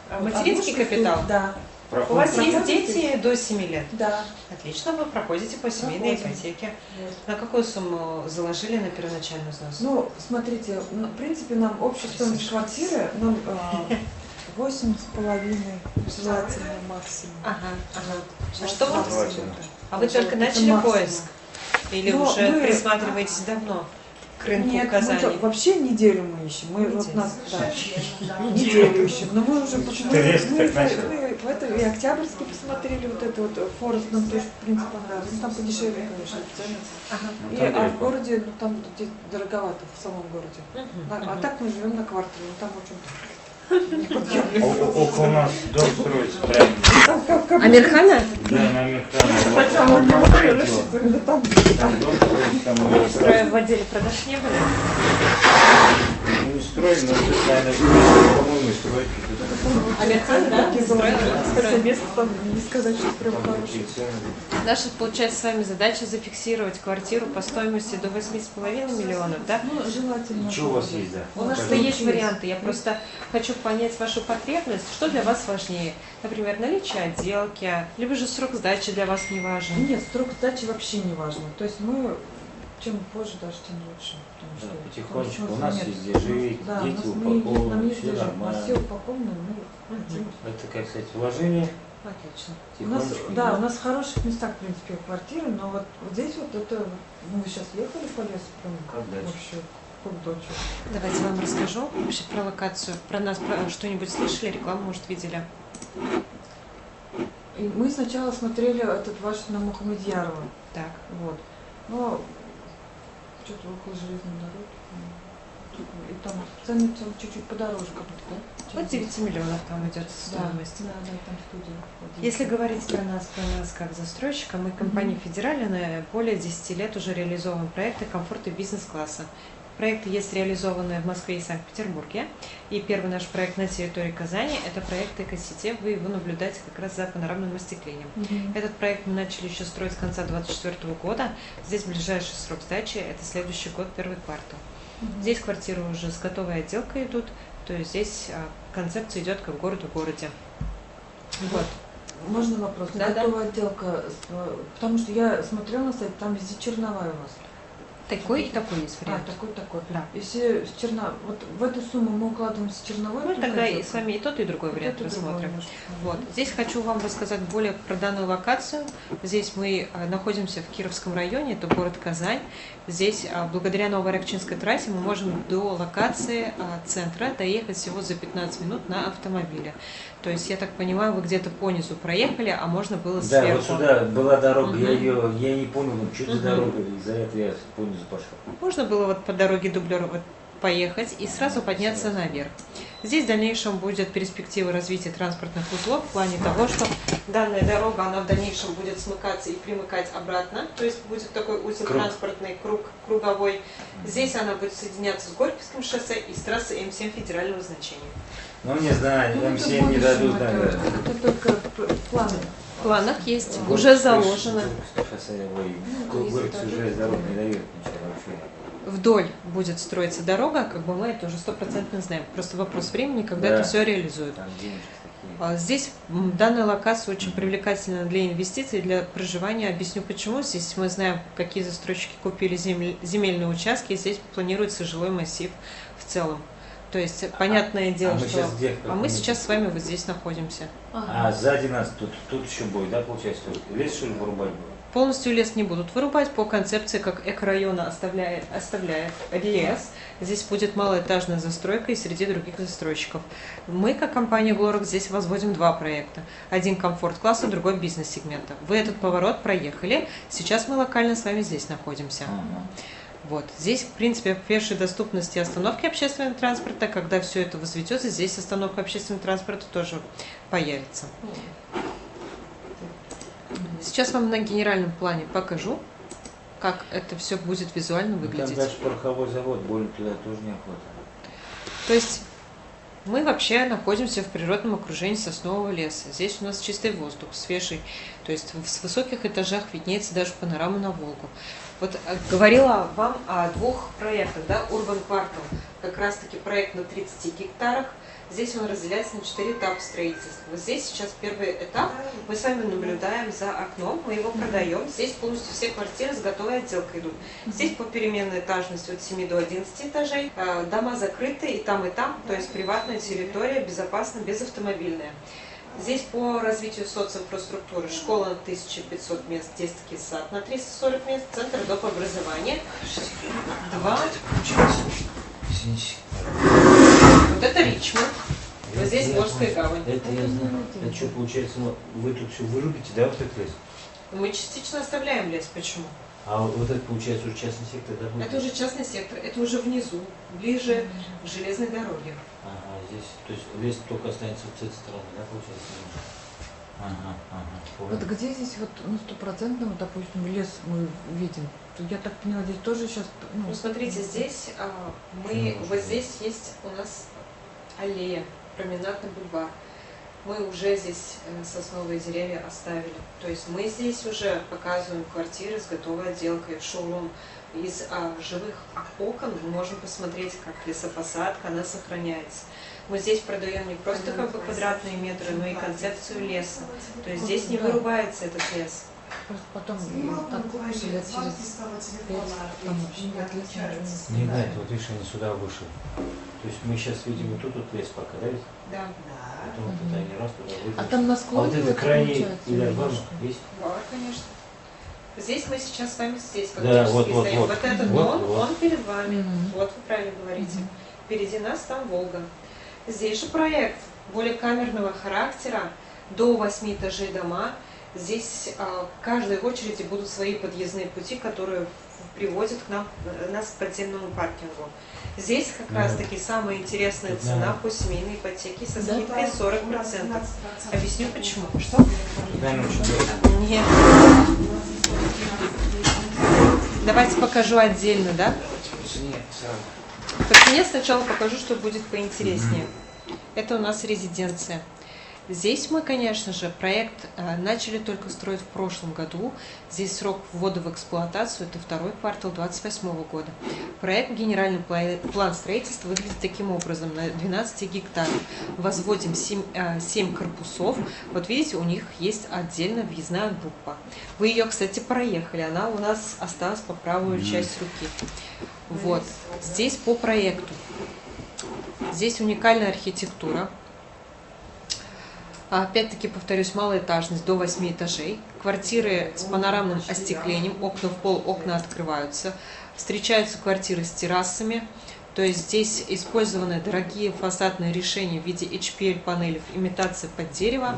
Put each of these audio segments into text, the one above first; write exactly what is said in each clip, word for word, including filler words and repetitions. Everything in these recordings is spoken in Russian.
Материнский капитал? Да. У вас есть дети до семи лет? Да. Отлично, вы проходите по семейной ипотеке. Вот. На какую сумму заложили на первоначальный взнос? Ну, смотрите, в принципе, нам общая стоимость квартиры, нам восемь с половиной желательно максимум. Ага, ага. А что вы? А вы Это только начали максимум. Поиск? Или Но уже мы... присматриваетесь давно к рынку Нет, в Казани? мы вообще неделю мы ищем. Мы Неделю. вот нас, да, неделю ищем. Но мы уже посмотрели, мы, мы, мы в это и Октябрьский посмотрели, вот это вот Форест нам тоже, в принципе, понравилось. Ну, там подешевле, конечно, цены. Ага. И, а в городе, ну, там где дороговато, в самом городе. Uh-huh. А, а так мы живем на квартире, ну, там очень... Около нас дом строится прямо. Амирхана? Да, на Амирхана. Хотя мы не рассчитывали, там... Там дом строится, там... Строя в отделе продаж не были? Ну, не строим, но, наверное, по-моему, стройки. Амирхан, да? Строили. Место там, не сказать, что прям хорошее. Наша, получается, с вами задача зафиксировать квартиру по стоимости до восьми с половиной миллионов, да? Ну, желательно. Что у вас есть, да? У нас есть варианты. Я просто хочу понять вашу потребность. Что для вас важнее? Например, наличие отделки, либо же срок сдачи для вас не важен? Нет, срок сдачи вообще не важно. То есть мы, чем позже даже, тем лучше. Потому Да, что, потихонечку. потому что У нас нет, есть где жить, да, дети у нас мы, упакованы, нам есть все где жить. У нас нормально. все упаковано, мы хотим. Это, как сказать, вложение. Отлично. У нас, Тихонечко. да, у нас в хороших местах, в принципе, квартиры, но вот, вот здесь вот это, ну, вы сейчас ехали по лесу, прям Как дальше? вообще, как дочь. Давайте вам расскажу вообще про локацию. Про нас про что-нибудь слышали, рекламу, может, видели? И мы сначала смотрели этот ваш на Мухаммедьярова, Так. вот, но что-то около железной дороги, и там цены чуть-чуть подороже, как будто, да? От девяти миллионов там идет стоимость. Да, да, там студия. Если говорить про нас, про нас как застройщика, мы компания Мгм. Федеральная, более десяти лет уже реализовываем проекты комфорта бизнес-класса. Проекты есть реализованные в Москве и Санкт-Петербурге. И первый наш проект на территории Казани – это проект Экосити. Вы его наблюдаете как раз за панорамным остеклением. Мгм. Этот проект мы начали еще строить с конца две тысячи двадцать четвёртого года. Здесь ближайший срок сдачи – это следующий год, первый квартал. Мгм. Здесь квартиры уже с готовой отделкой идут, то есть здесь а, концепция идет как город в городе. Вот. Можно вопрос? Да, Готовая отделка, э, потому что я смотрела на сайт, там везде черновая у нас. Такой и такой есть А, вариант. такой, такой. Да. Если с черно... вот в эту сумму мы укладываемся черновой. Мы только тогда и отделкой? с вами и тот, и другой И вариант тот, и другой рассмотрим. немножко. Вот. Здесь хочу вам рассказать более про данную локацию. Здесь мы а, находимся в Кировском районе, это город Казань. Здесь, а, благодаря Новоаракчинской трассе, мы можем до локации а, центра доехать всего за пятнадцать минут на автомобиле. То есть, я так понимаю, вы где-то по низу проехали, а можно было Да, сверху. вот сюда была дорога, Мгм. я ее, я не понял, ну, что Мгм. за дорога, из-за этого я по низу пошел. Можно было вот по дороге дублера вот поехать и сразу подняться наверх. Здесь в дальнейшем будет перспектива развития транспортных узлов в плане того, что данная дорога, она в дальнейшем будет смыкаться и примыкать обратно, то есть будет такой узел Круг. транспортный, круг круговой. Здесь она будет соединяться с Горьковским шоссе и с трассой М семь федерального значения. Ну, не знаю, Ну, М это семь не в дадут, будущем, наверное. это, это только п- планы. В планах есть, уже заложено. Ну, Горький уже дорог не дает ничего вообще. Вдоль будет строиться дорога, как бы мы это уже стопроцентно знаем. Просто вопрос времени, когда Да. это все реализуют. Там денежки такие. А Здесь м, данная локация очень привлекательна для инвестиций, для проживания. Объясню почему. Здесь мы знаем, какие застройщики купили земель- земельные участки, и здесь планируется жилой массив в целом. То есть, понятное дело, а мы что... сейчас где? В А каком мы месте? сейчас с вами вот здесь находимся. А сзади нас тут, тут еще будет, да, получается? Лес, что ли, вырубать будет? Полностью лес не будут вырубать по концепции, как экорайона оставляет, оставляет лес. Здесь будет малоэтажная застройка и среди других застройщиков. Мы, как компания Глорок, здесь возводим два проекта. Один комфорт-класса, другой бизнес-сегмента. Вы этот поворот проехали, сейчас мы локально с вами здесь находимся. Ага. Вот. Здесь, в принципе, в пешей доступности остановки общественного транспорта, когда все это возведется, здесь остановка общественного транспорта тоже появится. Сейчас вам на генеральном плане покажу, как это все будет визуально Ну, там выглядеть. дальше пороховой завод, больно туда тоже неохота. То есть мы вообще находимся в природном окружении соснового леса. Здесь у нас чистый воздух, свежий. То есть с высоких этажах виднеется даже панорама на Волгу. Вот э, говорила вам о двух проектах, да, Urban Quartal, как раз таки проект на тридцати гектарах. Здесь он разделяется на четыре этапа строительства. Вот здесь сейчас первый этап, мы с вами наблюдаем за окном, мы его продаем. Здесь полностью все квартиры с готовой отделкой идут. Здесь по переменной этажности от семи до одиннадцати этажей. Дома закрыты и там, и там, то есть приватная территория, безопасная, безавтомобильная. Здесь по развитию социнфраструктуры школа на тысячу пятьсот мест, детский сад на триста сорок мест, центр доп. Образования. Два. Вот это Ричмонд. Вот здесь Волжская гавань. Это я знаю. Это что, получается, вы тут все вырубите, да, вот этот лес? Мы частично оставляем лес. Почему? А вот это, получается, уже частный сектор, да? Будет? Это уже частный сектор, это уже внизу, ближе к железной дороге. Ага, здесь, то есть лес только останется с этой стороны, да, получается? Ага, ага. Вот где здесь вот ну, стопроцентно, вот, допустим, лес мы видим? Я так поняла, здесь тоже сейчас... Ну, Ну, смотрите, здесь а, мы, вот здесь есть у нас аллея, променадный бульвар. Мы уже здесь э, сосновые деревья оставили. То есть мы здесь уже показываем квартиры с готовой отделкой, шоурум. Из а, живых окон мы можем посмотреть, как лесопосадка, она сохраняется. Мы здесь продаем не просто как бы квадратные метры, но и концепцию леса. То есть здесь не вырубается этот лес. просто потом так купишь лет через пять, там вообще нет леса. Не знаю, вот видишь, они сюда вышли. То есть мы сейчас видим вот тут вот лес пока, да? Ведь? Да. Потом вот это они раз туда выйдут. А там на склоне А вот это крайний или арбан есть? Да, конечно. Здесь мы сейчас с вами здесь Да, фактически вот, вот, стоим. вот. Вот этот Вот, он, вот. он перед вами. Мгм. Вот вы правильно говорите. Мгм. Впереди нас там Волга. Здесь же проект более камерного характера, до восьми этажей дома. Здесь а, в каждой очереди будут свои подъездные пути, которые приводят к нам, нас к подземному паркингу. Здесь как Да. раз таки самая интересная Да. цена по семейной ипотеке со Да. скидкой сорок процентов. Объясню почему. Что? Дай нам что-то. Нет. Давайте покажу отдельно, да? Нет, сразу. По цене сначала покажу, что будет поинтереснее. Это у нас резиденция. Здесь мы, конечно же, проект э, начали только строить в прошлом году. Здесь срок ввода в эксплуатацию – это второй квартал двадцать восьмого года. Проект «Генеральный пла- план строительства» выглядит таким образом. На двенадцати гектарах возводим семь, э, семь корпусов. Вот видите, у них есть отдельно въездная группа. Вы ее, кстати, проехали. Она у нас осталась по правую часть руки. Вот. Здесь по проекту. Здесь уникальная архитектура. Опять-таки, повторюсь, малоэтажность до восьми этажей. Квартиры с панорамным остеклением, окна в пол, окна открываются. Встречаются квартиры с террасами. То есть здесь использованы дорогие фасадные решения в виде эйч пи эл-панелей, имитация под дерево.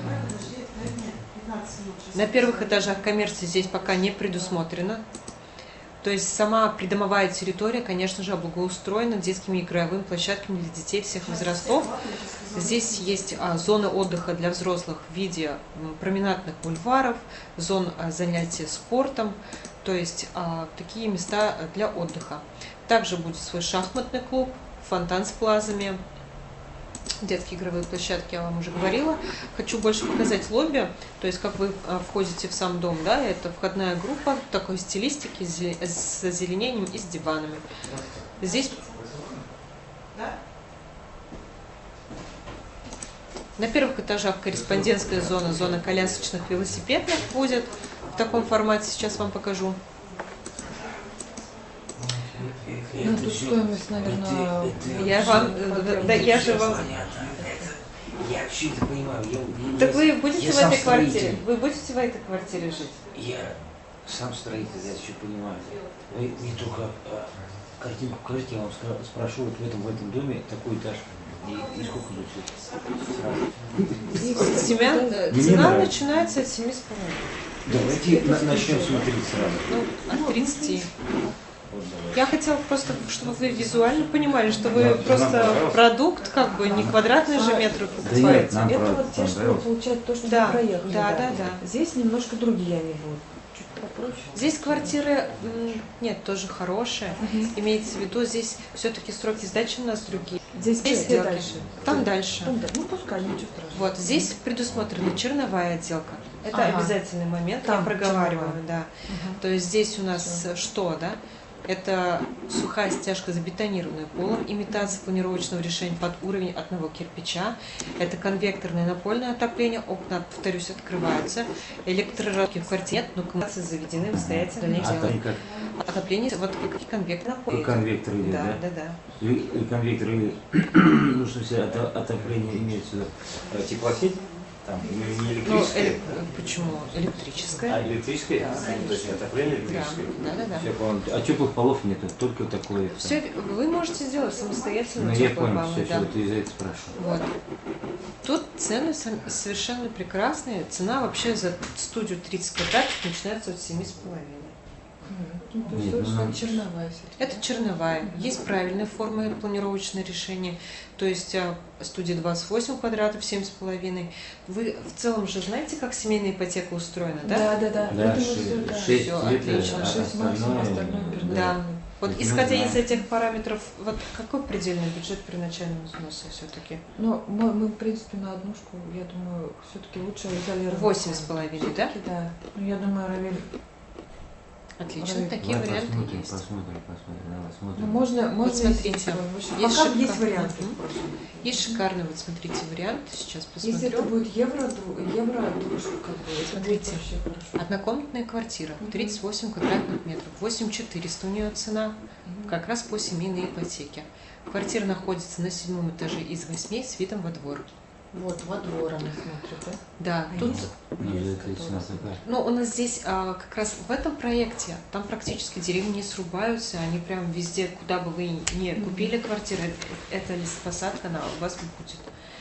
На первых этажах коммерции здесь пока не предусмотрено. То есть сама придомовая территория, конечно же, облагоустроена детскими игровыми площадками для детей всех возрастов. Здесь есть а, зоны отдыха для взрослых в виде м, променадных бульваров, зон а, занятия спортом, то есть а, такие места для отдыха. Также будет свой шахматный клуб, фонтан с плазами, детские игровые площадки, я вам уже говорила. Хочу больше показать лобби, то есть как вы а, входите в сам дом, да, это входная группа такой стилистики с с озеленением и с диванами. Здесь на первых этажах корреспондентская зона, зона колясочных велосипедных будет в таком формате, сейчас вам покажу. Ну, тут стоимость, наверное... Я вам, э, да, я же вам... Я все это понимаю. Я, я, Так вы я будете в сам этой квартире? строитель. Вы будете в этой квартире жить? Я сам строитель, я все понимаю. Вы не только а, картинку покажите, я вам ска- спрошу, вот в этом, в этом доме такой этаж. И, и сколько будет сразу? Семян, э, Мне цена нравится. начинается от семи с половиной. Давайте на- начнем смотреть сразу. Ну, от тридцати. Вот давай. Я хотела просто, чтобы вы визуально понимали, что вы Да, нам просто понравилось. продукт, как бы не квадратные же метры Да нет, покупаете. нам Это правда вот те, что понравилось. получают то, что Да, мы проехали. да, да, да. Здесь немножко другие они будут. Чуть попроще. Здесь квартиры, м, нет, тоже хорошие. Мгм. Имеется в виду, здесь все-таки сроки сдачи у нас другие. Здесь Здесь где сделки. дальше? Там дальше. Там, да. Ну, пускай, ничего страшного. Вот, здесь предусмотрена черновая отделка. Это Ага. обязательный момент, Там я проговариваю, черновая. да. Ага. То есть здесь у нас что, да? Это сухая стяжка, забетонированная полом, имитация планировочного решения под уровень одного кирпича. Это конвекторное напольное отопление, окна, повторюсь, открываются. Электроразрядки в квартире нет, но коммуникации заведены, вы стоите, дальнейшее А там делаем. как, Отопление, вот как конвектор как напольный. конвектор идет, Да, да? да, да. И, и конвектор идет. Ну, что все ото- отопление имеет сюда. Э, Теплосеть? Там, или не Ну, электрическая? эле- почему? А, Электрическая. электрическая? Да, То есть отопление электрическое? Да, да, да. Всё, понял. А теплых полов нету, только такое. это. Все, вы можете сделать самостоятельно Ну, я теплые понял, полы, все, да. все, вот из-за этого спрашиваю. Вот. Тут цены сам- совершенно прекрасные. Цена вообще за студию тридцать квадратов начинается от семи с половиной. Ну, то есть Нет, вот ну, что нам- черновая всё-таки. Это черновая. Есть правильные формы планировочное решение. То есть а, студия двадцать восемь квадратов, семь с половиной. Вы в целом же знаете, как семейная ипотека устроена, да? Да, да, да. Да, Я думаю, шесть- всё, да. шесть Всё, лет, отлично. а Шесть максимум, остальное, остальное да. перенаправлено. Вот Это мы исходя знаем. из этих параметров, вот какой предельный бюджет при начальном взносе все-таки? Но мы, мы, в принципе, на однушку, я думаю, все-таки лучше изолировать. Восемь с половиной, да? Да. Ну, я думаю, Равиль, Отлично, Правильно. такие Давай варианты посмотрим, есть. посмотрим, посмотрим, давай, смотрим. ну, можно, можно смотрите, если такое, в общем, есть пока шикар- есть варианты. Мгм. Есть шикарный, вот смотрите, вариант, сейчас Если это посмотрю. будет евро, ду- евро душу, как бы, это будет Смотрите. вообще хорошо. Однокомнатная квартира, Мгм. тридцать восемь квадратных метров, восемь четыреста у нее цена, Мгм. как раз по семейной ипотеке. Квартира находится на седьмом этаже из восьми с видом во двор. Вот, во двор она смотрит, да? Да, А тут, есть? Ну, Есть, это которые- цена такая. ну, у нас здесь а, как раз в этом проекте, там практически деревья не срубаются, они прям везде, куда бы вы ни Мгм. купили квартиру, эта лесопосадка, она у вас будет.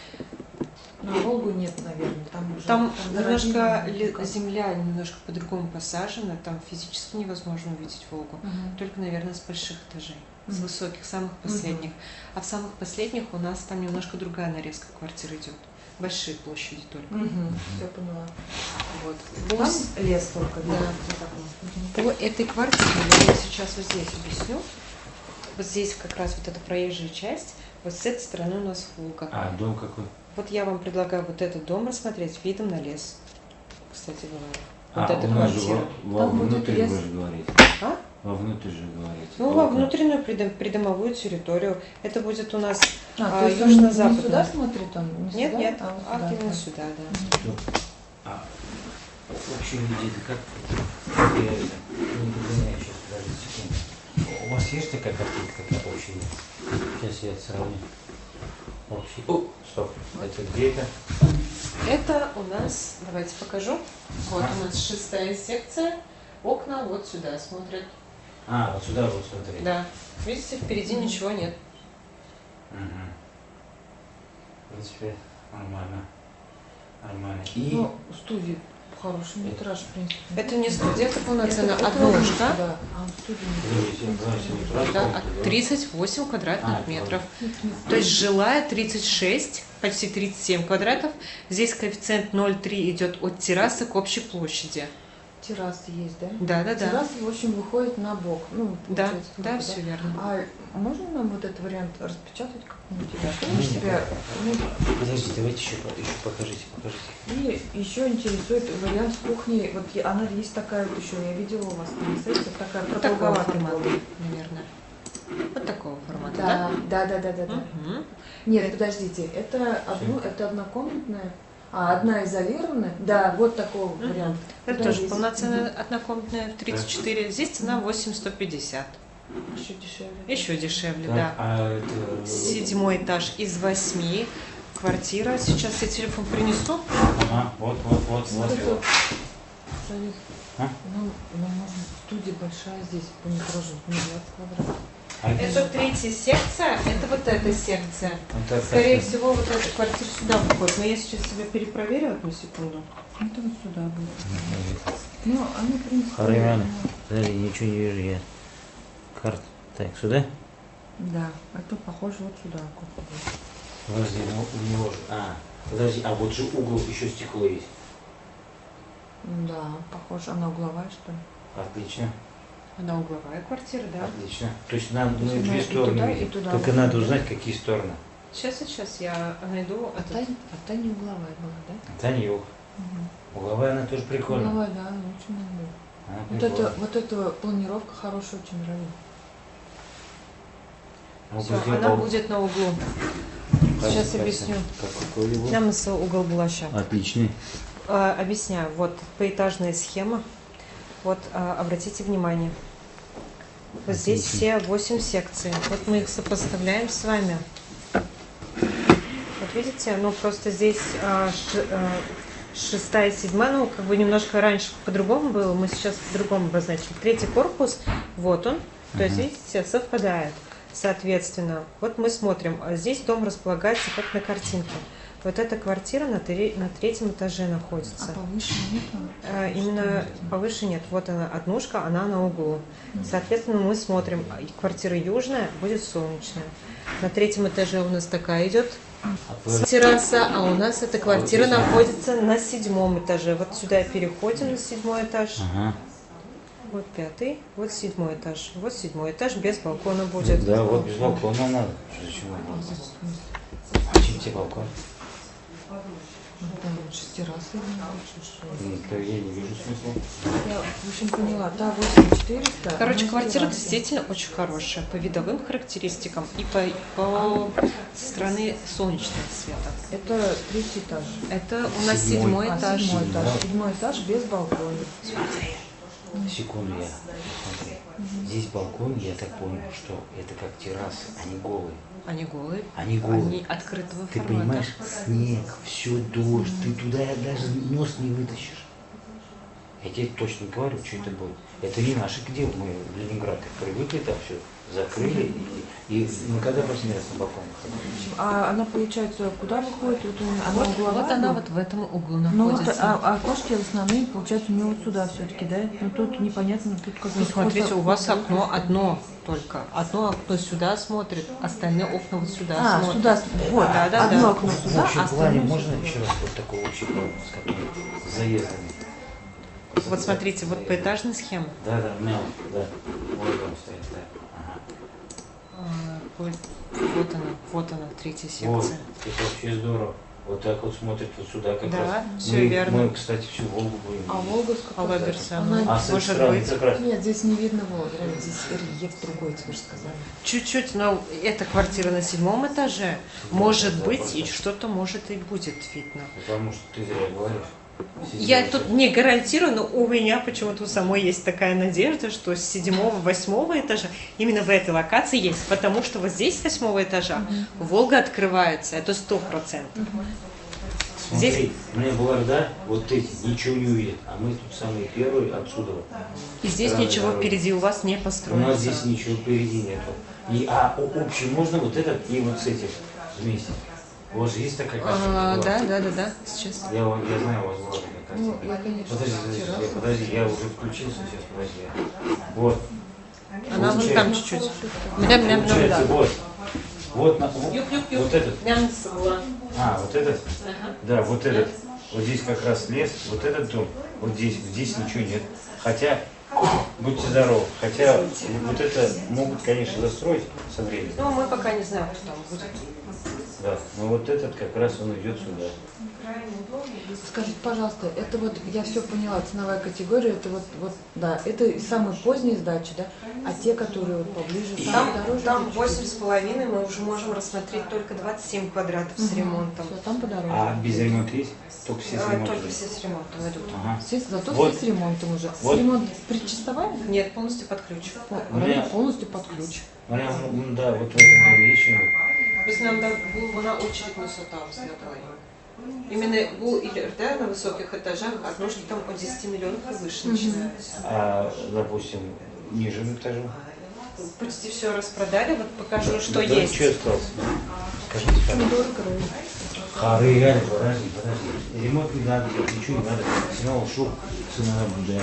На Волгу нет, наверное, там уже. Там немножко дорогие, ле- как- земля немножко по-другому посажена, там физически невозможно увидеть Волгу. Мгм. Только, наверное, с больших этажей, с Мгм. высоких, самых последних. А в самых последних у нас там немножко другая нарезка квартир идет. Большие площади только. Мгм. Все поняла. Вот. Там Босс- лес только, Да. да. По этой квартире я вам сейчас вот здесь объясню. Вот здесь как раз вот эта проезжая часть, вот с этой стороны у нас Волга. А, дом какой? Вот я вам предлагаю вот этот дом рассмотреть видом на лес, кстати говоря. Вот А, эта у нас же квартира. во, Там будет вовнутрь лес. вы же говорите. А? Вовнутрь же говорите. Ну, во Окна. внутреннюю придом- придомовую территорию. Это будет у нас... А, А, то есть он южно-западная. не сюда смотрит, он не Нет, сюда, нет, а, вот а сюда, именно да. сюда, да. Что? А общий вид это как? Я это не понимаю сейчас, подождите секунду. У вас есть такая картинка, как общий вид? Сейчас я это сравню. Общий. О, стоп. Это где это? Это у нас, давайте покажу. Вот А. у нас шестая секция. Окна вот сюда смотрят. А, вот сюда вот смотри. Да. Видите, впереди Мгм. ничего нет. Угу. В принципе, нормально. Нормально. И Ну, студии хороший метраж, в принципе. Это не студия, это полноценная Это- это однушка. Да, а студия не подождите, давайте вот раз, Да, вот, от да. тридцать восемь квадратных А, метров. Не- То есть жилая тридцать шесть, почти тридцать семь квадратов. Здесь коэффициент ноль целых три идет от террасы к общей площади. террасы есть, да? Да, да, да. Терраса, в общем, выходит на бок. Ну, Да, получается, да, как бы, все верно. А можно нам вот этот вариант распечатать как-нибудь? Да, Ну, помнишь не тебя? Ну, Подождите, давайте еще, по- еще покажите, покажите. и еще интересует вариант с кухней. Вот я- она есть такая вот еще, я видела у вас на сайте, такая Вот такого продолговатая формата, была. наверное. Вот такого формата, Да, да? да, да, да, да, да. Мгм. Нет, подождите, это одно, это однокомнатная, а одна изолированная. Да, вот такого Мгм. варианта. Это Да, тоже есть. полноценная однокомнатная в тридцать четыре. Здесь цена восемь тысяч сто пятьдесят. Еще дешевле. Еще дешевле, Так, да. а это... Седьмой этаж из восьми. Квартира. Сейчас я телефон принесу. Ага, вот, вот, вот, вот. Вот вот. Смотри, А? ну, ну, можно, студия большая здесь, по метражу, не двадцать квадратов. А Это третья секция. Это вот эта секция. вот это Скорее как-то- всего, вот эта квартира сюда входит. Но я сейчас себя перепроверю одну секунду. Это вот сюда будет. Ну, они, в принципе... Хараймяна. ну, Подожди, ничего не вижу я. Карта. Так, сюда? Да, это похоже вот сюда. как бы. Подожди, ну у него же... А, подожди, а вот же угол еще стекло есть. Да, похоже. Она угловая, что ли? Отлично, Она угловая квартира, да. отлично. То есть нам То есть мы она две и стороны туда, видим. и туда Только можно, надо да? узнать, какие стороны. Сейчас, сейчас я найду А та, этот. а та не угловая была, да? Да не угол. Угловая она тоже прикольная. Угловая, да, она очень нравится. Она Вот прикольная. это, вот эта планировка хорошая, очень нравится. Ну, Всё, где она пол- будет на углу. как- Сейчас как- объясню. Как, какой его? Нам с угол Булаща. Отличный. А, объясняю. Вот поэтажная схема. Вот а, обратите внимание. Вот здесь все восемь секций. Вот мы их сопоставляем с вами. Вот видите, ну просто здесь а, ш- а, шестая, седьмая, ну как бы немножко раньше по-другому было, мы сейчас по-другому обозначили. Третий корпус, вот он, то есть Мгм. видите, совпадает. Соответственно, вот мы смотрим, а здесь дом располагается как на картинке. Вот эта квартира на, тре- на третьем этаже находится. А повыше нет? А, именно повыше нет. Вот она, однушка, она на углу. Соответственно, мы смотрим, а, и квартира южная будет солнечная. На третьем этаже у нас такая идет терраса, а у нас эта квартира находится на седьмом этаже. Вот сюда переходим на седьмой этаж. Ага. Вот пятый, вот седьмой этаж. Вот седьмой этаж без балкона будет. Да, вот без балкона надо. Зачем балкон? Зачем тебе балкон? Ну, там шестирасовый, что Ну, то я не вижу смысла. Я, в общем, поняла. Та восемь четыреста. Короче, она квартира шестирасовая. действительно очень хорошая по видовым характеристикам и по, по со стороны солнечного света. Это третий этаж. Это у нас Седьмой. седьмой А, этаж. седьмой этаж. Да. Седьмой этаж без балкона. Секунду я посмотрю. Здесь балкон, я так понял, что это как террасы, они голые. Они голые. Они голые. Они открытого Ты формата. понимаешь, снег, все дождь, ты туда даже нос не вытащишь. Я тебе точно говорю, что это будет. Это не наши, где мы в Ленинграде привыкли, там все закрыли и, и никогда больше не раз на балкон ходили. А она, получается, куда выходит? Вот он- она Вот, угловая? вот она да? вот в этом углу Ну, вот, находится. а, а окошки основные, получается, у нее вот сюда все-таки, да? Ну, тут непонятно, тут как Ну, смотрите, у вас окно одно только. Одно окно сюда смотрит, остальные окна вот сюда А, смотрят. сюда, вот, Да, да, одно да. окно В сюда, общем а плане остальное можно сюда. еще раз вот такой общий план с которым с заездами. Вот смотрите, вот поэтажная схема. Да, да, мяу, да. Вот он стоит, да. Ага. А, Вот вот она, вот она, третья Вот, секция. это вообще здорово. Вот так вот смотрит вот сюда как Да, раз. всё мы, верно. Мы, кстати, всю Волгу будем. А видеть. Волга с какой? Алаберса. Она- А с этой Может стороны быть. как раз. Нет, здесь не видно Волга, здесь рельеф другой, тебе же сказали. Чуть-чуть, но эта квартира на седьмом этаже. Может быть, и что-то может и будет видно. Потому что ты зря говоришь. Я Седьмой тут не гарантирую, но у меня почему-то у самой есть такая надежда, что с седьмого, восьмого этажа именно в этой локации есть, потому что вот здесь с восьмого этажа Волга открывается, это сто процентов. Смотри, Здесь- мне Буларда, вот эти ничего не увидят, а мы тут самые первые отсюда. вот. И здесь Стороны ничего дороги. впереди у вас не У нас построится. здесь ничего впереди нету. И, а о- общий можно вот этот и вот с этим вместе. У вас же есть такая картинка? А, была? да, да, да, да, сейчас. Я, вам- я знаю, у вас была такая Ну, картинка. я, конечно, Подожди, подожди, террасу. я, подожди, я уже включился, сейчас, подожди. Вот. Она вон Получается- там чуть-чуть. Млям, млям, млям, Получается, да. вот. Вот, на, вот, Юп-юп-юп. вот этот. Млям с угла. А, вот этот? Ага. Да, вот этот. Вот здесь как раз лес, вот этот дом, вот здесь, здесь ничего нет. Хотя, будьте здоровы, хотя вот это могут, конечно, застроить со временем. Ну, мы пока не знаем, что там будет. Да, но вот этот как раз он идет сюда. Скажите, пожалуйста, это вот, я все поняла, ценовая категория, это вот, вот, да, это самые поздние сдачи, да? А те, которые вот поближе, самые Там, дороже? там восемь с половиной, мы уже можем рассмотреть только двадцать семь квадратов с ремонтом. Все, там подороже. А без ремонта есть? Только все с А, ремонтом? только все с ремонтом идут. Ага. Все, зато Вот. все с ремонтом уже. Вот. С ремонт предчистовали? Нет, полностью под ключ. У меня- Полностью под ключ. Прям, ну да, вот в этом доме есть что-нибудь? Biz нам да bu buna очередь не соталась на двоих. Именно bu ileride на высоких этажах однушки там от десяти миллионов и выше начинаются. А, допустим, ниже этажом? Почти все распродали, вот покажу, что Да, есть. Что осталось? Скажите, пожалуйста. Недорого, Раиса. Хары, реально, подожди, подожди. Ремонт не надо делать, ничего не надо. Снял шуб, цена будет.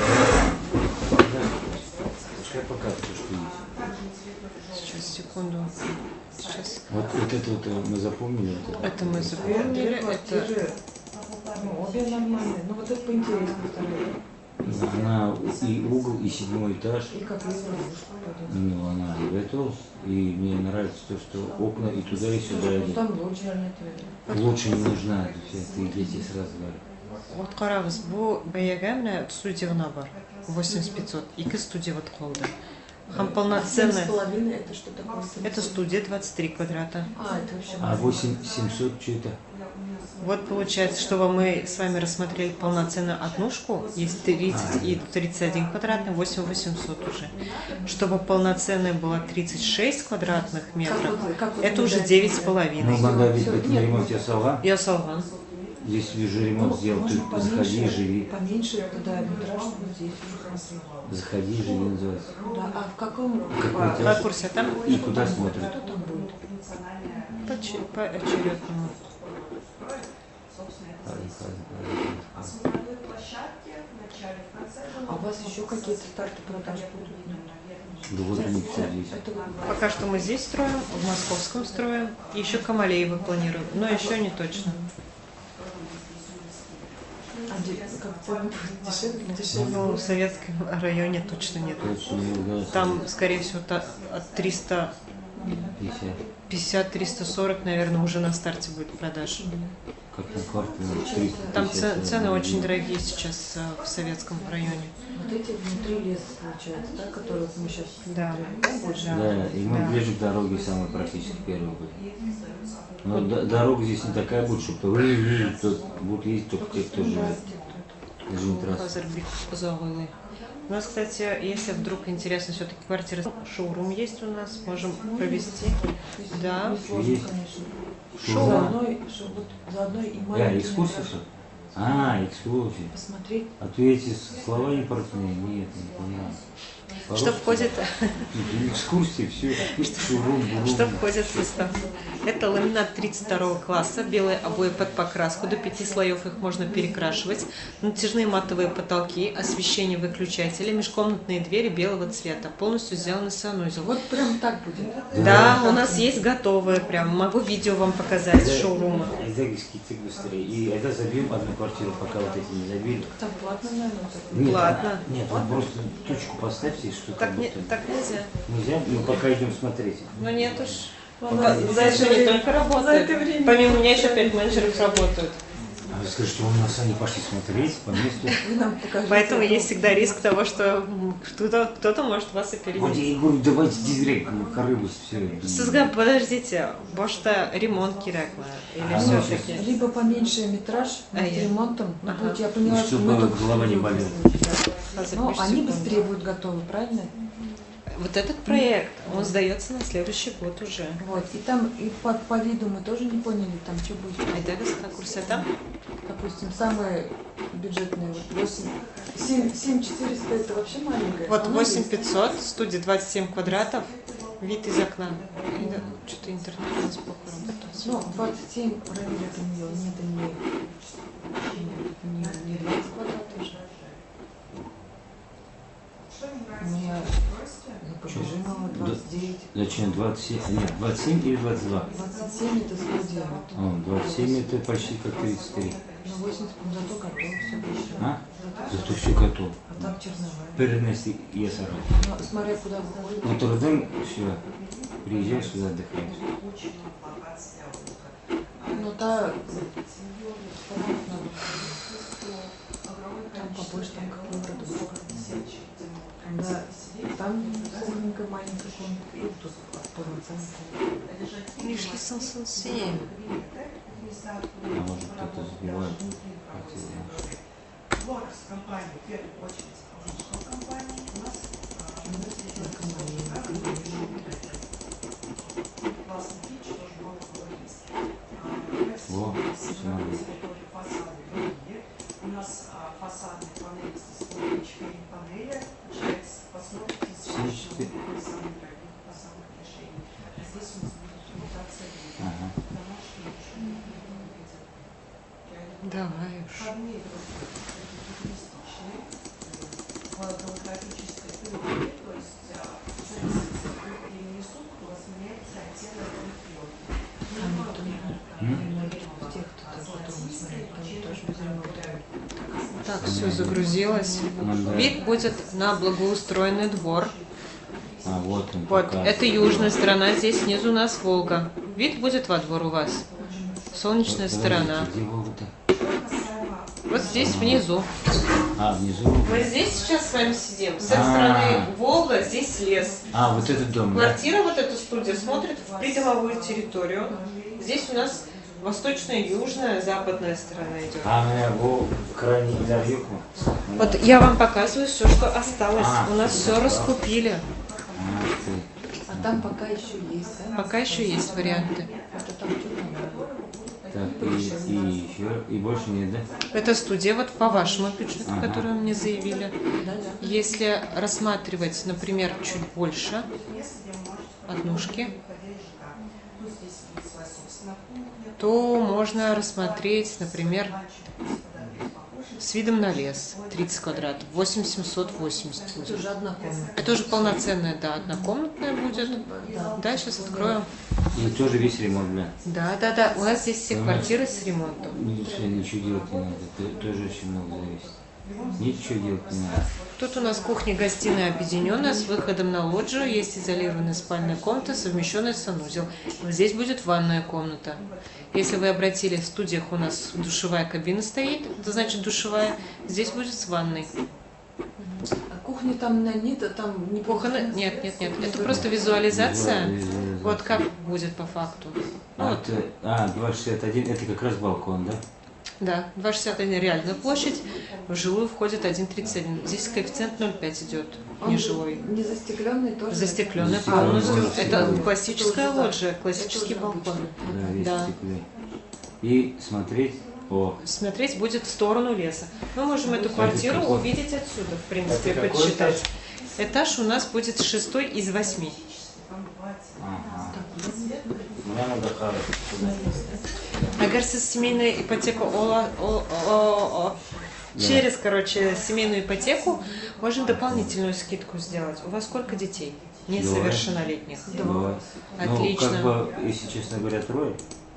Пускай показывает, что есть. Сейчас, секунду. Сейчас. Вот, вот это вот э, мы запомнили. Вот это. Это мы запомнили, это... Ну, обе нормальные. Ну, вот это поинтереснее вторая. Она и угол, и седьмой этаж. И как лестница. Ну, она готова. И мне нравится то, что окна и туда, и сюда Ну, идут. там лоджия нет, наверное. Лучше не нужна, это все, ты я тебе сразу говорю. Вот қараңыз, бұл баяғы мына студия ғана бар, восемьдесят пятьсот, екі студия вот қолды. Хам Семь с полноценная. половиной это что такое? Это студия двадцать три квадрата. А, это вообще А восемь семьсот что это? Вот получается, чтобы мы с вами рассмотрели полноценную однушку, есть тридцать и тридцать один квадратный, восемь восемьсот уже. Чтобы полноценная была тридцать шесть квадратных метров, Как вот- как вот это вы уже дали девять с мне? Ну, половиной. надо ведь Всё, быть на нет, ремонте салон. Я солган. Если уже ремонт сделал, можно ты заходи, поменьше, живи. поменьше туда метраж, чтобы здесь уже смотреть. Заходи, живи, называется. Да, а в каком Какой по- этаж? Ракурсе там И куда смотрит? Что там будет? по, че- по очередному. А у вас еще какие-то старты продаж будут? Нет. Да вот они все здесь. Это вы- Пока что мы здесь строим, в Московском строим, и еще Камалеево планируем, но еще не точно. А де- как цены будут дешевле? Дешевле Ну, в будет? Советском районе точно нет. Точно, да, Там, скорее всего, та- от триста пятьдесят. пятьдесят — триста сорок, наверное, уже на старте будет продаж. Как на квартиру. триста Там пятьдесят, ц- цены да, очень да. дорогие сейчас а, в Советском районе. Вот эти внутри лес получается, да, которые вот мы сейчас Да. больше. Да, и мы Да. ближе к дороге самые практически первые были. Но д- дорога здесь не такая будет, чтобы вы тут будут ездить только те, кто живет. Даже не трасса. Хазар бик узагылый. У нас, кстати, если вдруг интересно, все-таки квартира, шоурум есть у нас, можем провести. Да. Не сложно, Есть. конечно. Шоу. Заодно, и- чтобы вот заодно и Да, маленький экскурсия метраж что? А, экскурсия. посмотреть. А то эти слова не портные, нет, не понимаю. Что входит, Экскурсии, все, шурум, бурум. что входит в состав? Это ламинат тридцать второго класса, белые обои под покраску, до пяти слоев их можно перекрашивать, натяжные матовые потолки, освещение выключателя, межкомнатные двери белого цвета, полностью сделаны санузел. Вот прям так будет. Да, у нас есть готовые, прям могу видео вам показать с шоурума. Айзагийский цикл быстрее. И это забьем одну квартиру, пока вот эти не забили. Там платно, наверное, так. Нет, Платно. Нет, вы просто точку поставьте, и что Так, как не, будто. так нельзя. Нельзя, мы пока идем смотреть. Ну нет уж. Она За за это не только работает. это время- Помимо меня еще пять менеджеров работают. А вы скажете, у нас они пошли смотреть по месту. Вы нам покажите. Поэтому это. есть всегда риск того, что м, кто-то кто может вас Вот я опередить. и говорю, давайте дизрейк, корыбус, все. Сізге, подождите, бошта ремонт керек ма? Или А, все ну, таки? Либо поменьше метраж А, над я- ремонтом. Ну, Ага. вот я поняла, И что чтобы мы только голова не что болела. выяснили, да. Но они быстрее будут готовы, правильно? Вот этот проект, он сдается на следующий год уже. Вот. И там и по, по виду мы тоже не поняли, там что будет. Айдагас конкурсе там? Допустим, самые бюджетные, вот восемь, семь, семь четыреста это вообще маленькая. Вот Она восемь есть. пятьсот, студия двадцать семь квадратов, вид из окна. Да, что-то интернет у нас плохо работает. Ну, двадцать семь равнин это не, не, это не, не, не двадцать квадратов же. Не, не побежимого двадцать девять. Зачем двадцать семь? Нет, двадцать семь или двадцать два? двадцать семь это студия. О, двадцать семь это почти как тридцать три. Ну, восемьдесят, ну, зато готов, все больше. А? Зато все готово. А так черновая. Перенести я сажу. Ну, смотря куда выходит. На трудом все. Приезжай сюда отдыхаешь. Ну, та, понятно. Там побольше, там какой продукт. Да, там кухонька, маленькая комната, и тут полноценная. Лишь семь семь. А может кто-то забивает. Во, смотри. У нас а, фасадные панели с четыре панели. Получается, посмотрите, Все четыре. какой самый дорогой фасадных решений. А здесь у нас будет имитация вида. Ага. Домашние решения не выглядят. Реально. Давай уж. Входные просто футуристичные, в голографической пленке, то есть а, в зависимости от того, где они несут, у вас меняется оттенок пленки. Там никто не в тех, кто потом смотрит, там тоже без ремонта. Так, все загрузилось. Ну, да. Вид будет на благоустроенный двор. А вот он. Вот, пока. это южная сторона, здесь снизу у нас Волга. Вид будет во двор у вас. Солнечная Подождите, сторона. Где Волга-то? Что касаемо Вот здесь внизу. А, внизу. Мы здесь сейчас с вами сидим. С этой А. стороны Волга, здесь лес. А, вот этот дом, да? Квартира, вот эта студия, смотрит в придомовую территорию. Здесь у нас восточная, южная, западная сторона идет. А, меня во крайний да, юг. Вот я вам показываю все, что осталось. А, У нас все раскупили. А, ты. А там пока еще есть, да? Пока еще есть варианты. Это там что-то надо. Так, и, и еще, и больше нет, да? Это студия вот по вашему бюджету, Ага. который вы мне заявили. Да, да. Если рассматривать, например, чуть больше однушки, то можно рассмотреть, например, с видом на лес, тридцать квадратов, восемь тысяч семьсот восемьдесят Это будет. уже одна комната. Это уже полноценная, да, однокомнатная будет. Да. Да, сейчас открою. И тоже весь ремонт, да? Да, да, да, у нас здесь все Ага. квартиры с ремонтом. Ничего, ничего делать не надо, это тоже очень много зависит. Ничего делать не надо. Тут у нас кухня-гостиная объединенная с выходом на лоджию, есть изолированная спальная комната, совмещенная с санузел. Вот здесь будет ванная комната. Если вы обратили, в студиях у нас душевая кабина стоит, это значит душевая, здесь будет с ванной. А кухня там на нет, а там не Кухонная? Нет, нет, нет, это просто визуализация. Вот как будет по факту. Ну, А, вот, это, а, два шестьдесят один, это как раз балкон, да? да, два шестьдесят один реальная площадь, в жилую входит один тридцать один. Здесь коэффициент ноль пять идет, Он нежилой. не застекленный тоже? Застекленная Застекленная полностью. полностью. Это Это классическая уже, да. лоджия, классический Это уже балкон. Да, весь Да. в стекле. И смотреть, о, Смотреть будет в сторону леса. Мы можем эту квартиру какой? увидеть отсюда, в принципе, Это какой подсчитать. Этаж у нас будет шестой из восьми. ага. Мне надо хорошо туда. Агар с семейной ипотеку о- о- о- о- Да. через, короче, семейную ипотеку можем дополнительную скидку сделать. У вас сколько детей? Несовершеннолетних. Два. Отлично. Ну, как бы, если честно говоря, трое,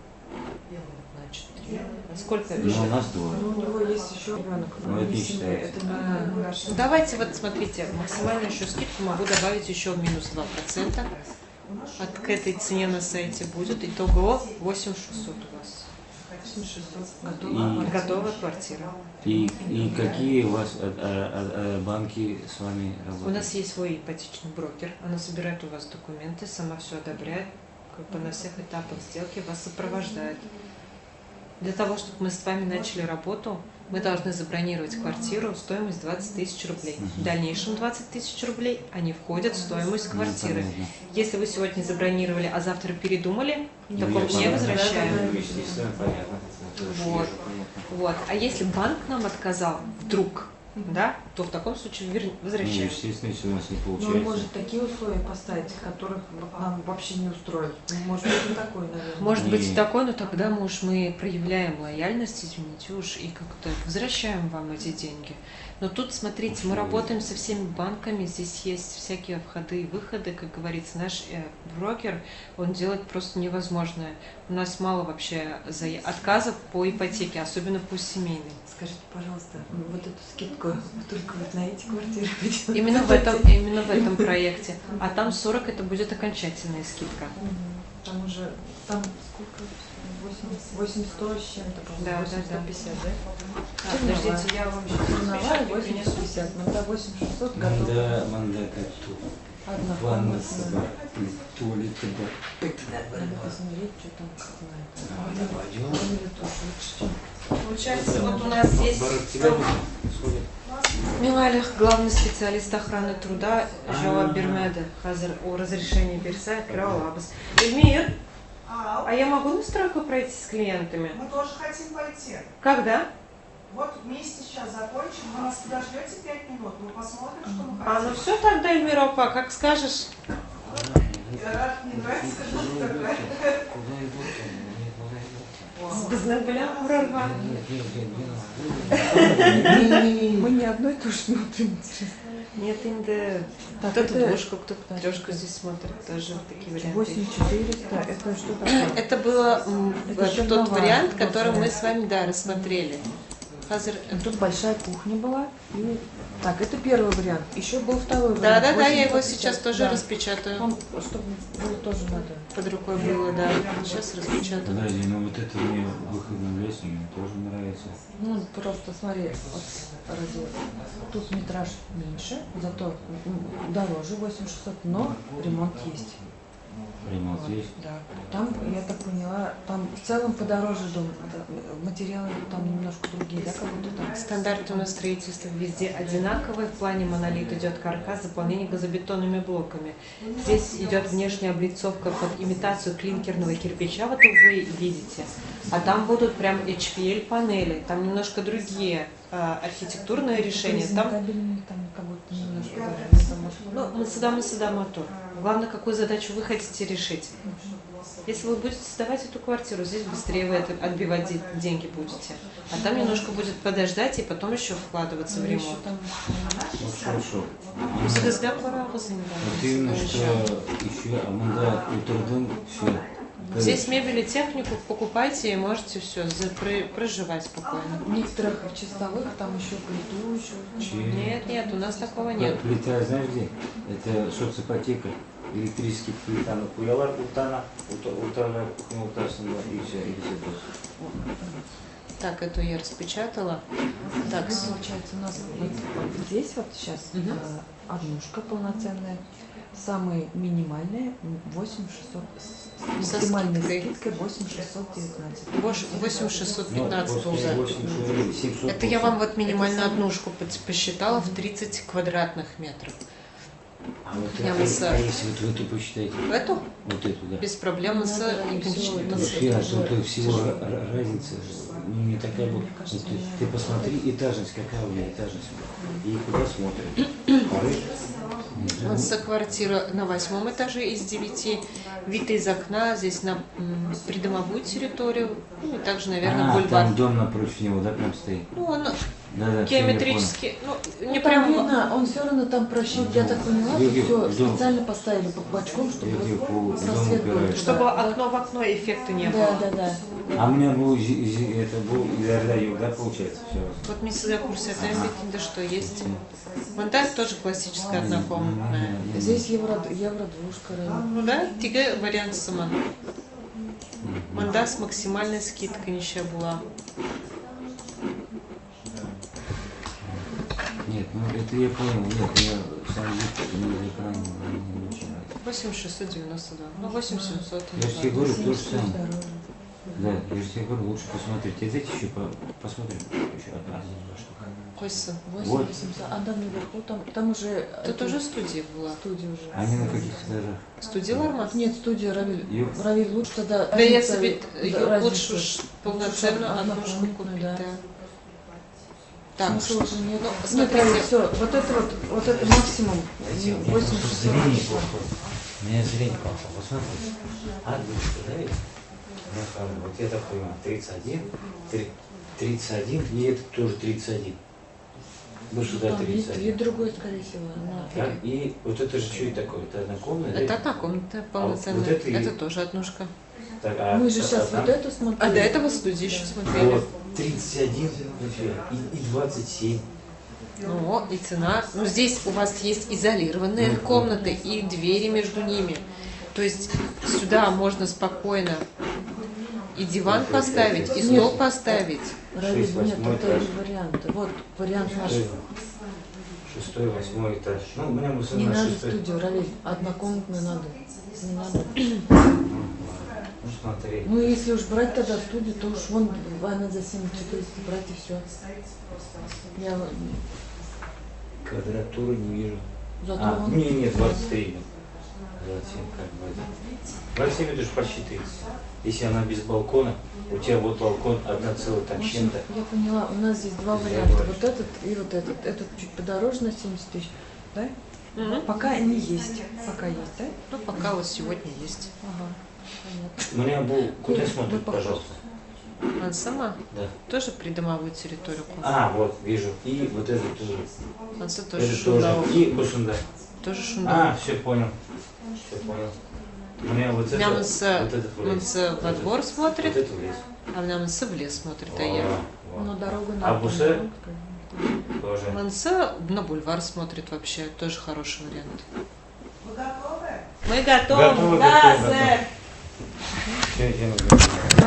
Значит, три. Сколько? но у нас двое. Ну, у него есть еще ребенок. Ну, это не Не семья, считается. Это А, не наша. Давайте вот смотрите, максимальную еще скидку могу добавить еще в минус два процента. От к этой цене на сайте будет. Итого восемь тысяч шестьсот у вас. Готова? И- Готовая квартира. И, и какие у вас а, а, а, банки с вами У работают? нас есть свой ипотечный брокер. Она собирает у вас документы, сама все одобряет, как бы на всех этапах сделки вас сопровождает. Для того, чтобы мы с вами начали работу, мы должны забронировать квартиру, стоимость двадцать тысяч рублей. В дальнейшем двадцать тысяч рублей, они входят в стоимость Ну, квартиры. понятно. Если вы сегодня забронировали, а завтра передумали, Ну, такого я не понятно. возвращаем. Ну, естественно, понятно. Вот. Понятно. Вот. А если банк нам отказал вдруг, да, то в таком случае вер- Ну, возвращаем. естественно, если у нас не Но он получается. может такие условия поставить, которых нам вообще не устроят. Может быть, и такой, наверное. Может быть и Не. такой, но тогда мы уж мы проявляем лояльность, извините уж, и как-то возвращаем вам эти деньги. Но тут, смотрите, мы Очень работаем со всеми банками, здесь есть всякие входы и выходы, как говорится, наш э, брокер, он делает просто невозможное. У нас мало вообще зая- отказов по ипотеке, особенно по семейной. Скажите, пожалуйста, вот эту скидку только вот на эти квартиры? Именно в этом, именно в этом проекте. А там сорок это будет окончательная скидка. Мгм. Там уже, там сколько? восемь сто с чем-то, Да, по-моему, да, да. восемь сто пятьдесят, да? А, подождите, я вам сейчас Черновая распечатаю, восемь принесу. сто пятьдесят, ну да, восемь шестьсот готов. Манда, манда, как тут. Одна Ванна комната. с бар, туалет, бар. Надо посмотреть, что там как знает. А, пойдем. Или тоже лучше. Получается, вот у нас здесь Бар к тебе сходит. Милалих, главный специалист охраны труда, Жауап А. Бермеда, Хазар о разрешении Берса, Краулабас. Эльмир, А, а я могу на стройку пройти с клиентами? мы тоже хотим пойти. Когда? Вот вместе сейчас закончим. Вы нас подождете пять минут, мы посмотрим, что мы А, хотим. ну все тогда, Эльмир, опа, как скажешь. Раз не нравится, скажу, что такое. Куда идут? Нет, куда идут? С Безнагуля Урарга. Нет, нет, нет, не надо. Мы не одно и то же смотрим. Нет, инде. Так, Кто-то это- двушку, кто-то трешку здесь смотрит, тоже такие варианты. восемь четыреста, это что такое? Это был Это тот черновая, вариант, тот который мы вариант. с вами, да, рассмотрели. Хазар. Тут большая кухня была. И... Так, это первый вариант. Еще был второй Да, вариант. да, да, я его восемьсот сейчас пятьдесят. тоже Да. распечатаю. Он, чтобы было тоже надо. Под рукой было, да. Сейчас распечатаю. Подожди, ну вот это мне выходом в лес мне тоже нравится. Ну, просто смотри, вот ради... Тут метраж меньше, зато м, дороже, восемь тысяч шестьсот, но ремонт есть. Ремонт Вот, есть. да. Там, я так поняла, там в целом подороже дом, да, материалы там немножко другие, да, как будто там. Стандарт у нас строительства везде одинаковый. В плане монолит идет каркас, заполнение газобетонными блоками. Здесь идет внешняя облицовка под имитацию клинкерного кирпича, вот вы видите. А там будут прям эйч пи эл панели, там немножко другие а, архитектурные решения. Там, Кабельный там как будто немножко даже не там, может, ну, Масада Масада мотор. Главное, какую задачу вы хотите решить. Если вы будете сдавать эту квартиру, здесь быстрее вы это отбивать де- деньги будете. А там немножко будет подождать и потом еще вкладываться в еще ремонт. там. Ну хорошо. Сізге пора Вот именно что еще Аманда Утрден все. Здесь мебель и технику покупайте и можете все проживать спокойно. В некоторых чистовых там еще плиту еще. Нет, нет, у нас такого нет. Плита, знаешь где? Это соципотека. Электрический плита. Ну, куялар утана, утана, утасана и все, и все просто. Так, эту я распечатала. Так, Так, получается, у нас вот здесь вот сейчас Мгм. а, однушка полноценная, самые минимальные восемь тысяч шестьсот, с Со максимальной скидкой. скидкой восемь тысяч шестьсот девятнадцать. восемь тысяч шестьсот пятнадцать Ну, уже. восемь, семьсот. Это я вам вот минимальную однушку пос- посчитала в тридцать квадратных метров. А вот Я это, вас, а если вот в эту посчитайте? Эту Вот эту, да. без проблем с Надо иконч- всё это с- Вообще, а тут всего ра- ра- разница ну, не такая вот. кажется, Вот ты, не ты посмотри, этажность какая у меня этажность. И куда смотрят? Поры? У нас квартира на восьмом этаже из девяти. Вид из окна здесь на м, придомовую территорию. Ну и также, наверное, А, бульвар. там дом напротив него, да, прям стоит? Ну, он Да, да, геометрически, ну, не Ну, там прям... видно, он все равно там просчет, я так поняла, Где- что где- все дом? специально поставили под бочком, чтобы Где- где вот по дому просвет был. упираешься. Чтобы Да, да. окно в окно эффекта не Да, было. да, да. А у меня был, зи- зи- это был изо юг, да, получается, все. Вот мы всегда курсе да что есть. Вон так тоже классическая однокомнатная. Здесь евро, евро двушка. Ну да, тиге вариант сама. Манда с максимальной скидкой нищая была. Нет, ну это я понял, нет, я сам вид не из экрана мне не очень нравится. восемь тысяч шестьсот девяносто два. Ну, восемь тысяч семьсот. Я же тебе говорю, то же самое. Дороже. Да, я же тебе говорю, лучше посмотреть. Я дайте еще по, посмотрим. Еще одна, два штука. Койса. восемь Вот. восемьсот. А там наверху, там, там уже... Тут это, уже студия была. студия уже. Они на каких этажах? Студия Ларма? Нет, студия Равиль. Ю- Равиль лучше тогда... Да я разница- себе да, ее разница. лучше уж полноценную Лучше однушку однокомнатную, купить, да. да. Так, Смысла уже нет. ну, Нет, смотрите. Равиль, все. Вот это вот, вот это максимум. восемь тысяч Зрение шестьсот. плохое. У меня зрение плохое. Посмотри. Однушка, да ведь? Ну, хорошо, вот я так понимаю, тридцать один, три- тридцать один, и это тоже тридцать один. Мы сюда Там есть тридцать вид один. другой, скорее всего. Она- Так, и вот это же что это такое? Это одна комната? Это да? одна комната вот полноценная. это и- Это тоже однушка. Так, а- Мы же а- сейчас а вот там? эту смотрели. А до этого студии еще смотрели. Вот, тридцать один, и, и двадцать семь. Ну, и цена. Ну, здесь у вас есть изолированные Ну, комнаты и двери между ними. То есть сюда можно спокойно и диван Ну, поставить, и нет. стол поставить. Равиль, шесть, нет, восьмой это этаж. не варианты. Вот вариант наш. Шестой, шестой, восьмой этаж. Ну, у меня мы Не на надо шестой. студию, Равиль. Однокомнатную надо. Не надо. Ну, смотри. Ну, если уж брать тогда студию, то уж вон она за семь тысяч четыреста брать и все. Я вот- Квадратуры не вижу. зато А, вон... не, не, двадцать три. двадцать семь как бы. двадцать семь это же почти тридцать. Если она без балкона, у тебя вот балкон одна целая там В общем, чем-то. я поняла, у нас здесь два Здесь варианта. больше. Вот этот и вот этот. Этот чуть подороже на семьдесят тысяч. Да? Мгм. Пока они есть. Пока есть, да? Ну, пока вот сегодня есть. Ага. Понятно. У меня был. Куда Вы- смотрит, вы похожи. пожалуйста? Она сама Да. тоже придомовую территорию. купила. А, вот, вижу. И вот это тоже. Она тоже Это шундау. тоже. И Бусунда. Тоже шундау. А, все понял. Все понял. У меня вот это. Мямс, вот это в лес. Мямс во двор Вот смотрит. это в лес. А на Мансе в лес смотрит, а Во, я. во. Но дорога на А Бусе? Автомобиль, Тоже. Мансе на бульвар смотрит вообще, тоже хороший вариант. Вы готовы? Мы готовы, Готовы, да, готовы, сэр. Все, я